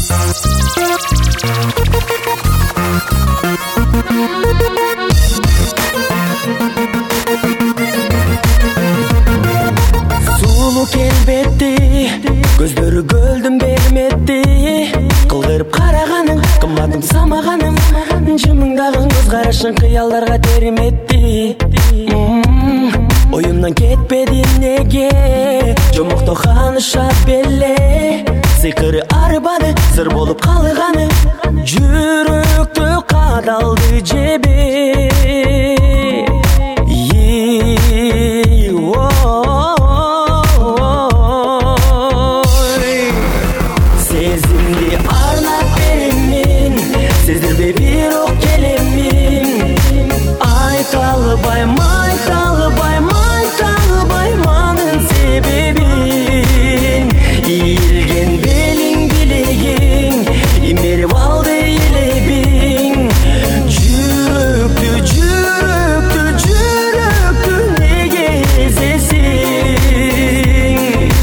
Сулуу келбетти, көздөрү көлдүн берметти. Кылдырып караганың, кымбатым самаганым, жымыңдаган көз карашың кыялдарга териметти. Оюмдан кетпедин неге, жомокто ханышат беле. Сыйкыры арбады, сыр болуп калганы, жүрөктө кадалды жебе. Сезимди арнап беремин, сездирбей бирок келемин. Айта албайманын себебин. Ийилген белиң билегиң, имерип алды элебиң. Жүрөктү неге эзесиң?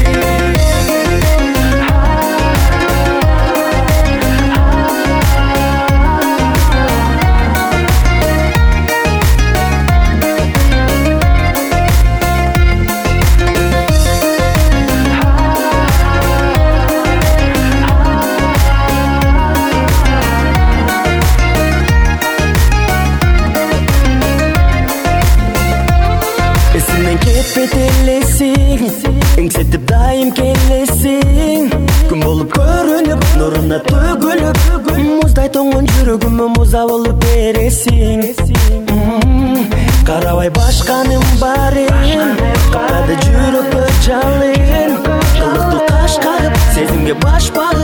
Эсимден кетпейт элесиң, эңсетип дайым келесиң. Күн болуп көрүнүп, нуруна төгүлүп, муздай тоңгон жүрөгүмө муза болуп бересиң. Карабай башканым барын, каптады жүрөктө жалын. Кылыктуу каш кагып, сезимге баш багып.